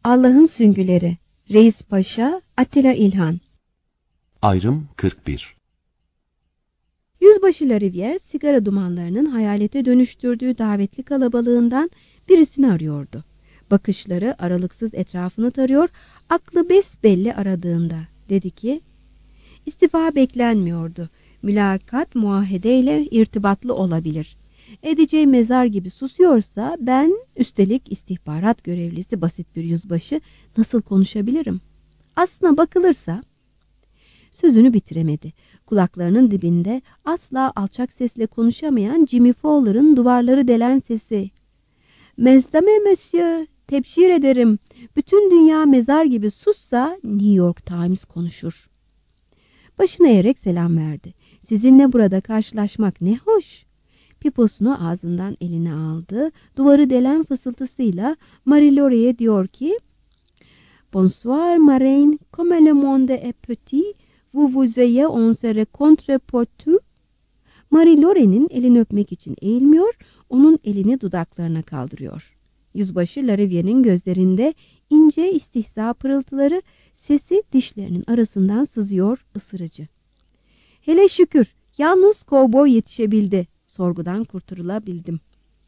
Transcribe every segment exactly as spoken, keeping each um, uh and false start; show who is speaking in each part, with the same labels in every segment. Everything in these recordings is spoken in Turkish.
Speaker 1: Allah'ın Süngüleri, Reis Paşa, Attila İlhan.
Speaker 2: Ayrım kırk bir.
Speaker 1: Yüzbaşı Larivière sigara dumanlarının hayalete dönüştürdüğü davetli kalabalığından birisini arıyordu. Bakışları aralıksız etrafını tarıyor, aklı besbelli aradığında dedi ki, istifa beklenmiyordu. Mülakat muahedeyle irtibatlı olabilir. Edeceği mezar gibi susuyorsa ben, üstelik istihbarat görevlisi basit bir yüzbaşı, nasıl konuşabilirim? Aslına bakılırsa... Sözünü bitiremedi. Kulaklarının dibinde asla alçak sesle konuşamayan Jimmy Fowler'ın duvarları delen sesi. "Mesdame monsieur, tebşir ederim. Bütün dünya mezar gibi sussa New York Times konuşur." Başını eğerek selam verdi. "Sizinle burada karşılaşmak ne hoş." Piposunu ağzından eline aldı. Duvarı delen fısıltısıyla Marie-Laurent'e diyor ki, "Bonsoir Marraine, comme le monde est petit, vous vous ayez on se rencontre partout." Marie-Laurent'in elini öpmek için eğilmiyor, onun elini dudaklarına kaldırıyor. Yüzbaşı Larivière'nin gözlerinde ince istihza pırıltıları, sesi dişlerinin arasından sızıyor, ısırıcı. "Hele şükür, yalnız kovboy yetişebildi. Sorgudan kurtulabildim."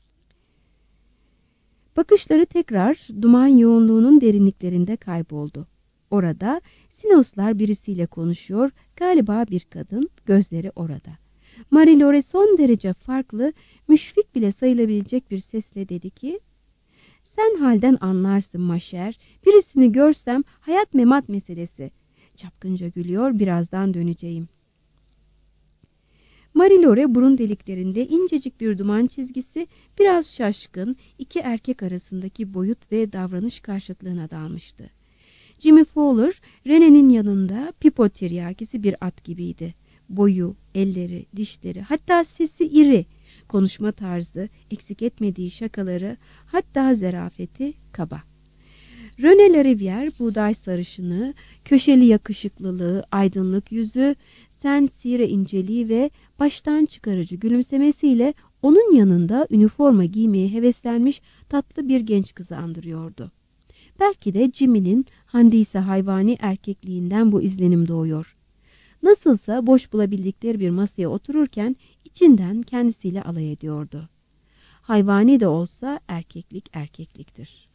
Speaker 1: Bakışları tekrar duman yoğunluğunun derinliklerinde kayboldu. Orada Sinoslar birisiyle konuşuyor, galiba bir kadın, gözleri orada. Marie-Laurent son derece farklı, müşfik bile sayılabilecek bir sesle dedi ki, "Sen halden anlarsın maşer, birisini görsem hayat memat meselesi." Çapkınca gülüyor, "Birazdan döneceğim." Marie-Laurent burun deliklerinde incecik bir duman çizgisi, biraz şaşkın, iki erkek arasındaki boyut ve davranış karşıtlığına dalmıştı. Jimmy Fowler, René'nin yanında pipo tiryakisi bir at gibiydi. Boyu, elleri, dişleri, hatta sesi iri, konuşma tarzı, eksik etmediği şakaları, hatta zerafeti kaba. René Larivière, buğday sarışını, köşeli yakışıklılığı, aydınlık yüzü, Saint-Cyr inceliği ve baştan çıkarıcı gülümsemesiyle onun yanında üniforma giymeye heveslenmiş tatlı bir genç kızı andırıyordu. Belki de Jimmy'nin handiyse hayvani erkekliğinden bu izlenim doğuyor. Nasılsa boş bulabildikleri bir masaya otururken içinden kendisiyle alay ediyordu. Hayvani de olsa erkeklik erkekliktir.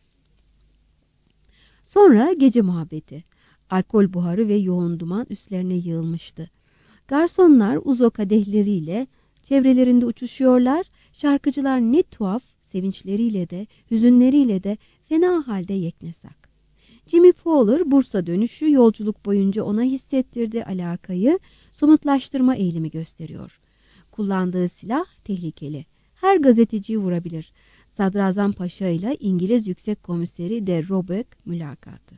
Speaker 1: Sonra gece muhabbeti. Alkol buharı ve yoğun duman üstlerine yığılmıştı. Garsonlar uzo kadehleriyle çevrelerinde uçuşuyorlar, şarkıcılar ne tuhaf, sevinçleriyle de, hüzünleriyle de fena halde yeknesak. Jimmy Fowler Bursa dönüşü yolculuk boyunca ona hissettirdiği alakayı somutlaştırma eğilimi gösteriyor. Kullandığı silah tehlikeli. Her gazeteciyi vurabilir. Sadrazam Paşa ile İngiliz Yüksek Komiseri de Robeck mülakatı.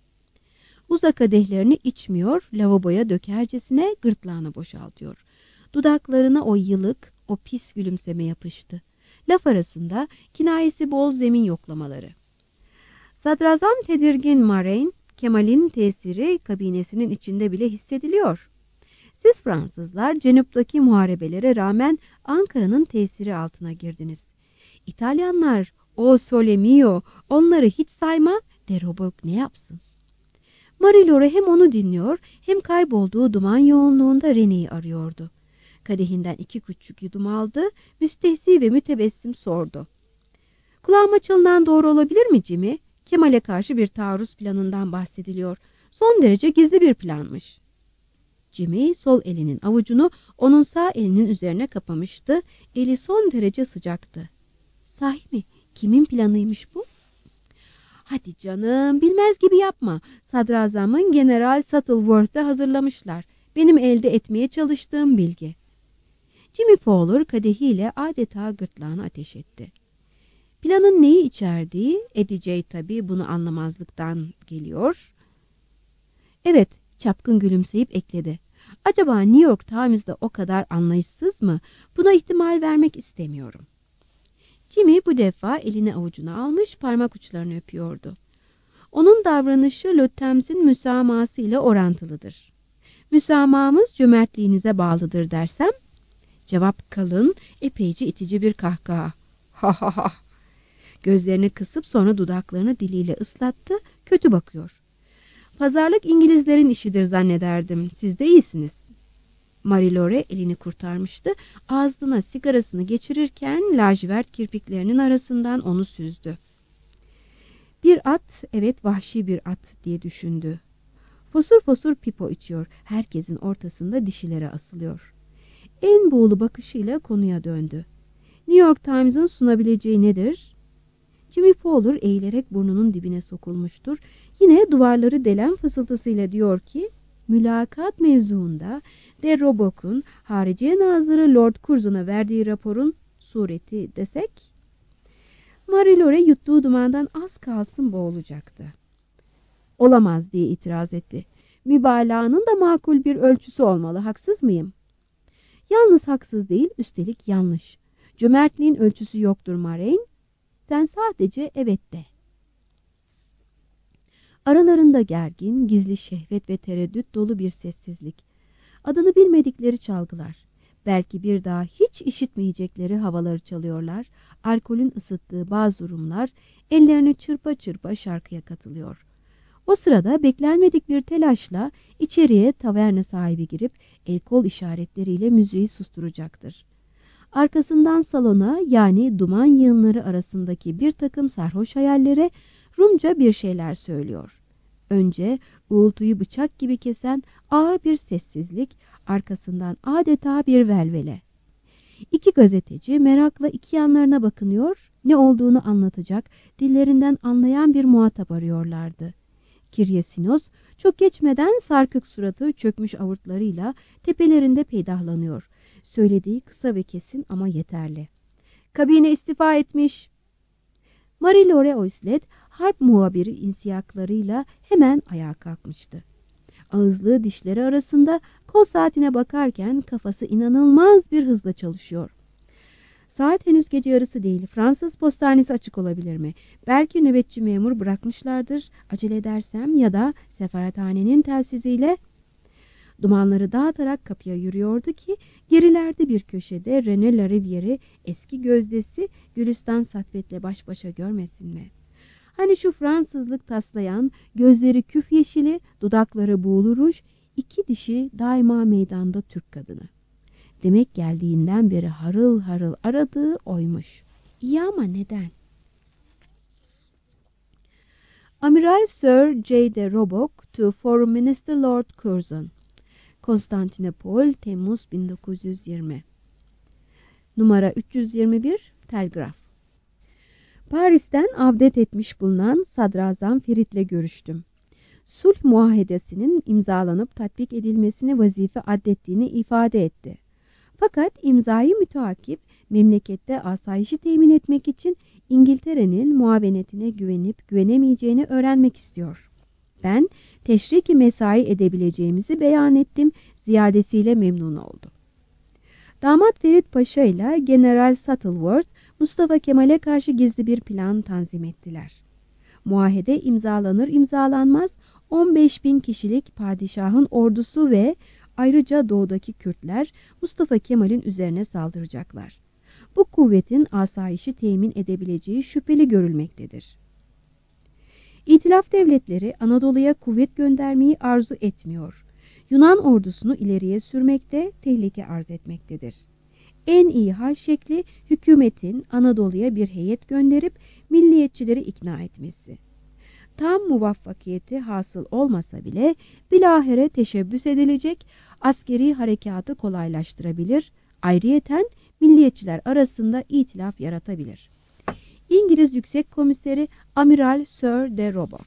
Speaker 1: Uza kadehlerini içmiyor, lavaboya dökercesine gırtlağını boşaltıyor. Dudaklarına o yılık, o pis gülümseme yapıştı. Laf arasında kinayesi bol zemin yoklamaları. Sadrazam tedirgin Marraine, Kemal'in tesiri kabinesinin içinde bile hissediliyor. Siz Fransızlar Cenup'taki muharebelere rağmen Ankara'nın tesiri altına girdiniz. İtalyanlar, o sole mio, onları hiç sayma, de Robeck ne yapsın? Marie-Laurent hem onu dinliyor hem kaybolduğu duman yoğunluğunda René'yi arıyordu. Kadehinden iki küçük yudum aldı, müstehzi ve mütebessim sordu. "Kulağıma çalınan doğru olabilir mi Jimmy? Kemal'e karşı bir taarruz planından bahsediliyor. Son derece gizli bir planmış." Jimmy sol elinin avucunu onun sağ elinin üzerine kapamıştı. Eli son derece sıcaktı. "Sahi mi? Kimin planıymış bu?" "Hadi canım, bilmez gibi yapma. Sadrazamın General Shuttleworth'ta hazırlamışlar. Benim elde etmeye çalıştığım bilgi." Jimmy Fowler kadehiyle adeta gırtlağını ateş etti. Planın neyi içerdiği, edeceği tabii bunu anlamazlıktan geliyor. "Evet," çapkın gülümseyip ekledi. "Acaba New York Times'da o kadar anlayışsız mı? Buna ihtimal vermek istemiyorum." Jimmy bu defa elini avucuna almış, parmak uçlarını öpüyordu. Onun davranışı Le Times'in müsamahası ile orantılıdır. "Müsamahımız cömertliğinize bağlıdır" dersem, cevap kalın, epeyce itici bir kahkaha. "Ha ha ha!" Gözlerini kısıp sonra dudaklarını diliyle ıslattı, kötü bakıyor. Pazarlık İngilizlerin işidir zannederdim. Siz de iyisiniz. Marie-Laure elini kurtarmıştı. Ağzına sigarasını geçirirken lacivert kirpiklerinin arasından onu süzdü. Bir at, evet vahşi bir at diye düşündü. Fosur fosur pipo içiyor. Herkesin ortasında dişilere asılıyor. En buğulu bakışıyla konuya döndü. New York Times'ın sunabileceği nedir? Jimmy Fowler eğilerek burnunun dibine sokulmuştur. Yine duvarları delen fısıltısıyla diyor ki, mülakat mevzuunda de Roebuck'un Hariciye Nazırı Lord Curzon'a verdiği raporun sureti desek? Marie-Laure yuttuğu dumandan az kalsın boğulacaktı. Olamaz diye itiraz etti. Mübalağanın da makul bir ölçüsü olmalı, haksız mıyım? Yalnız haksız değil, üstelik yanlış. Cömertliğin ölçüsü yoktur Mareyn. Sen sadece evet de. Aralarında gergin, gizli şehvet ve tereddüt dolu bir sessizlik. Adını bilmedikleri çalgılar. Belki bir daha hiç işitmeyecekleri havaları çalıyorlar. Alkolün ısıttığı bazı rumlar ellerini çırpa çırpa şarkıya katılıyor. O sırada beklenmedik bir telaşla içeriye taverna sahibi girip el kol işaretleriyle müziği susturacaktır. Arkasından salona, yani duman yığınları arasındaki bir takım sarhoş hayallere Rumca bir şeyler söylüyor. Önce uğultuyu bıçak gibi kesen ağır bir sessizlik, arkasından adeta bir velvele. İki gazeteci merakla iki yanlarına bakınıyor, ne olduğunu anlatacak, dillerinden anlayan bir muhatap arıyorlardı. Kiryasinos çok geçmeden sarkık suratı çökmüş avurtlarıyla tepelerinde peydahlanıyor. Söylediği kısa ve kesin ama yeterli. Kabine istifa etmiş. Marie-Laure Oislet harp muhabiri insiyaklarıyla hemen ayağa kalkmıştı. Ağızlığı dişleri arasında kol saatine bakarken kafası inanılmaz bir hızla çalışıyor. Saat henüz gece yarısı değil. Fransız postanesi açık olabilir mi? Belki nöbetçi memur bırakmışlardır. Acele edersem ya da sefarethanenin telsiziyle... Dumanları dağıtarak kapıya yürüyordu ki gerilerde bir köşede René Larivière'i eski gözdesi Gülistan Satvet'le baş başa görmesin mi? Hani şu Fransızlık taslayan, gözleri küf yeşili, dudakları buğulu ruj, iki dişi daima meydanda Türk kadını. Demek geldiğinden beri harıl harıl aradığı oymuş. İyi ama neden? Amiral Sir J. de Roebuck to Foreign Minister Lord Curzon. Konstantinopol, Temmuz bin dokuz yüz yirmi. Numara üç yüz yirmi bir, telgraf. Paris'ten avdet etmiş bulunan Sadrazam Ferit'le görüştüm. Sulh muahedesinin imzalanıp tatbik edilmesini vazife addettiğini ifade etti. Fakat imzayı müteakip memlekette asayişi temin etmek için İngiltere'nin muavenetine güvenip güvenemeyeceğini öğrenmek istiyor. Ben teşriki mesai edebileceğimizi beyan ettim, ziyadesiyle memnun oldu. Damat Ferit Paşa ile General Shuttleworth, Mustafa Kemal'e karşı gizli bir plan tanzim ettiler. Muahede imzalanır imzalanmaz on beş bin kişilik padişahın ordusu ve ayrıca doğudaki Kürtler Mustafa Kemal'in üzerine saldıracaklar. Bu kuvvetin asayişi temin edebileceği şüpheli görülmektedir. İtilaf devletleri Anadolu'ya kuvvet göndermeyi arzu etmiyor. Yunan ordusunu ileriye sürmekte, tehlike arz etmektedir. En iyi hal şekli hükümetin Anadolu'ya bir heyet gönderip milliyetçileri ikna etmesi. Tam muvaffakiyeti hasıl olmasa bile bilahare teşebbüs edilecek, askeri harekatı kolaylaştırabilir, ayrıyeten milliyetçiler arasında itilaf yaratabilir. İngiliz Yüksek Komiseri Amiral Sir de Roebuck.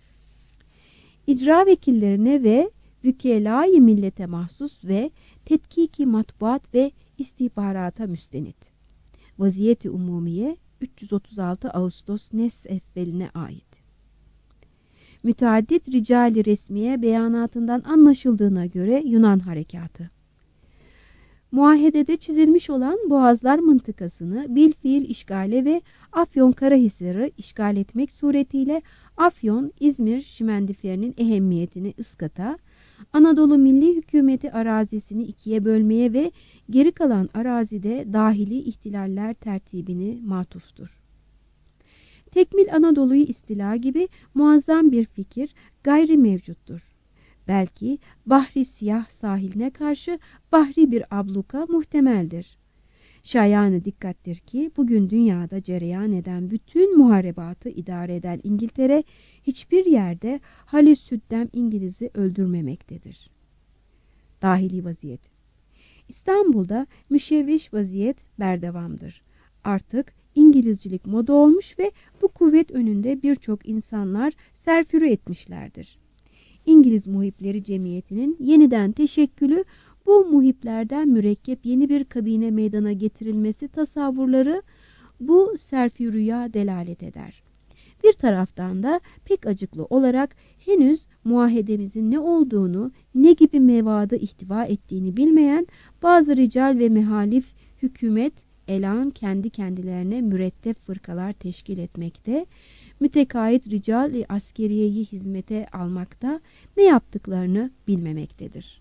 Speaker 1: İcra vekillerine ve vükela-i millete mahsus ve tetkiki matbuat ve istihbarata müstenit. Vaziyeti Umumiye üç yüz otuz altı Ağustos Nes evveline ait. Müteaddit ricali resmiye beyanatından anlaşıldığına göre Yunan harekatı. Muahedede çizilmiş olan Boğazlar mıntıkasını bilfiil işgale ve Afyonkarahisar'ı işgal etmek suretiyle Afyon, İzmir şimendiferinin ehemmiyetini ıskata, Anadolu Milli Hükümeti arazisini ikiye bölmeye ve geri kalan arazide dahili ihtilaller tertibini matuftur. tekmil Anadolu'yu istila gibi muazzam bir fikir gayri mevcuttur. Belki Bahri Siyah sahiline karşı bahri bir abluka muhtemeldir. Şayanı dikkattir ki bugün dünyada cereyan eden bütün muharebatı idare eden İngiltere hiçbir yerde Halis Süddem İngiliz'i öldürmemektedir. Dahili vaziyet. İstanbul'da müşevviş vaziyet berdevamdır. Artık İngilizcilik moda olmuş ve bu kuvvet önünde birçok insanlar serfürü etmişlerdir. İngiliz Muhipleri Cemiyeti'nin yeniden teşekkülü, bu muhiplerden mürekkep yeni bir kabine meydana getirilmesi tasavvurları bu serfürüya delalet eder. Bir taraftan da pek acıklı olarak henüz muahedemizin ne olduğunu, ne gibi mevadı ihtiva ettiğini bilmeyen bazı rical ve mehalif hükümet elan kendi kendilerine mürettep fırkalar teşkil etmekte, mütekait rical-i askeriyeyi hizmete almakta, ne yaptıklarını bilmemektedir.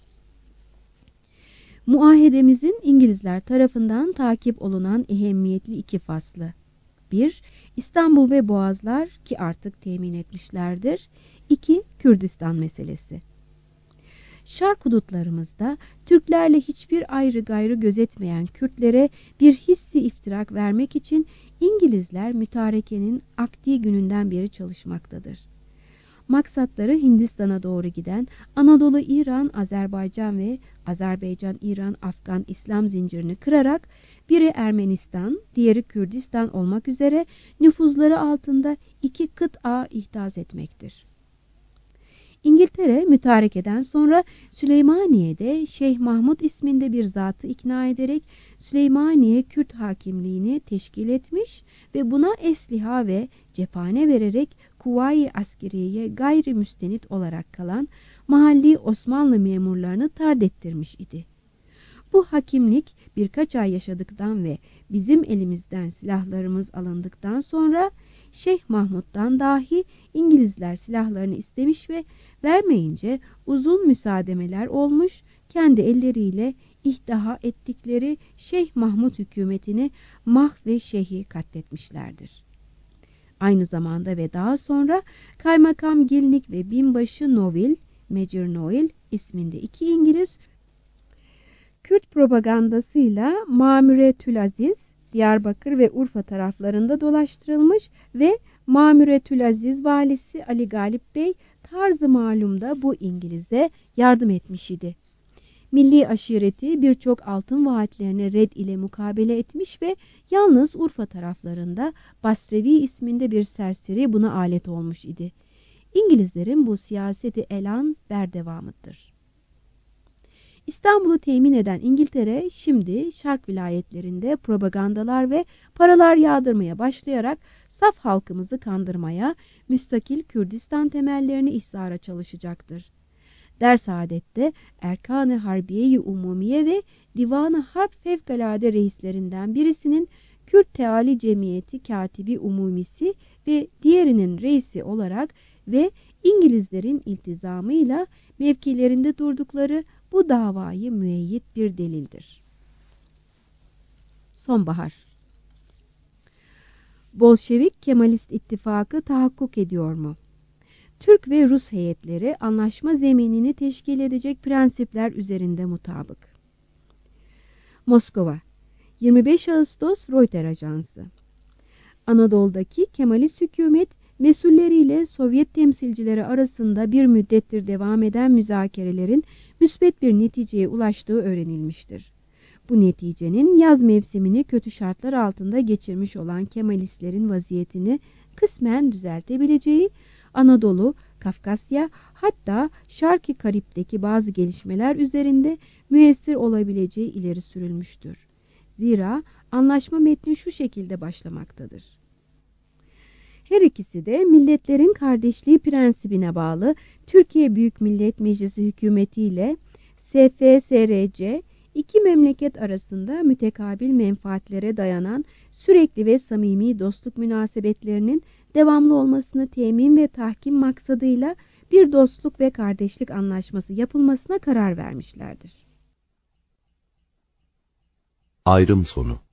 Speaker 1: Muahedemizin İngilizler tarafından takip olunan ehemmiyetli iki faslı. bir İstanbul ve Boğazlar ki artık temin etmişlerdir. iki Kürdistan meselesi. Şark hudutlarımızda Türklerle hiçbir ayrı gayrı gözetmeyen Kürtlere bir hissi iftirak vermek için İngilizler mütarekenin akdi gününden beri çalışmaktadır. Maksatları Hindistan'a doğru giden Anadolu, İran, Azerbaycan ve Azerbaycan, İran, Afgan İslam zincirini kırarak biri Ermenistan, diğeri Kürdistan olmak üzere nüfuzları altında iki kıta ihtaz etmektir. İngiltere mütarekeden sonra Süleymaniye'de Şeyh Mahmud isminde bir zatı ikna ederek Süleymaniye Kürt hakimliğini teşkil etmiş ve buna esliha ve cephane vererek Kuvayi Askeriye'ye gayri müstenit olarak kalan mahalli Osmanlı memurlarını tard ettirmiş idi. Bu hakimlik birkaç ay yaşadıktan ve bizim elimizden silahlarımız alındıktan sonra Şeyh Mahmud'dan dahi İngilizler silahlarını istemiş ve vermeyince uzun müsaademeler olmuş, kendi elleriyle ihdaha ettikleri Şeyh Mahmud hükümetini mah ve şeyhi katletmişlerdir. Aynı zamanda ve daha sonra Kaymakam Gilnik ve binbaşı Noville, Major Noel isminde iki İngiliz Kürt propagandasıyla Mamüretülaziz, Diyarbakır ve Urfa taraflarında dolaştırılmış ve Mamüretülaziz valisi Ali Galip Bey tarzı malumda bu İngiliz'e yardım etmiş idi. Milli aşireti birçok altın vaatlerine red ile mukabele etmiş ve yalnız Urfa taraflarında Basrevi isminde bir serseri buna alet olmuş idi. İngilizlerin bu siyaseti elan berdevamıdır. İstanbul'u temin eden İngiltere şimdi Şark vilayetlerinde propagandalar ve paralar yağdırmaya başlayarak saf halkımızı kandırmaya, müstakil Kürdistan temellerini ihzara çalışacaktır. Dersaadet'te Erkan-ı Harbiye-i Umumiye ve Divan-ı Harp Fevkalade reislerinden birisinin Kürt Teali Cemiyeti Katibi Umumisi ve diğerinin reisi olarak ve İngilizlerin iltizamıyla mevkilerinde durdukları bu davayı müeyyit bir delildir. Sonbahar. Bolşevik Kemalist ittifakı tahakkuk ediyor mu? Türk ve Rus heyetleri anlaşma zeminini teşkil edecek prensipler üzerinde mutabık. Moskova, yirmi beş Ağustos Reuters Ajansı. Anadolu'daki Kemalist hükümet mesulleriyle Sovyet temsilcileri arasında bir müddettir devam eden müzakerelerin müsbet bir neticeye ulaştığı öğrenilmiştir. Bu neticenin yaz mevsimini kötü şartlar altında geçirmiş olan Kemalistlerin vaziyetini kısmen düzeltebileceği, Anadolu, Kafkasya hatta Şark-ı Karip'teki bazı gelişmeler üzerinde müessir olabileceği ileri sürülmüştür. Zira anlaşma metni şu şekilde başlamaktadır. Her ikisi de milletlerin kardeşliği prensibine bağlı Türkiye Büyük Millet Meclisi hükümeti ile S F S R C, iki memleket arasında mütekabil menfaatlere dayanan sürekli ve samimi dostluk münasebetlerinin devamlı olmasını temin ve tahkim maksadıyla bir dostluk ve kardeşlik anlaşması yapılmasına karar vermişlerdir.
Speaker 2: Ayrım sonu.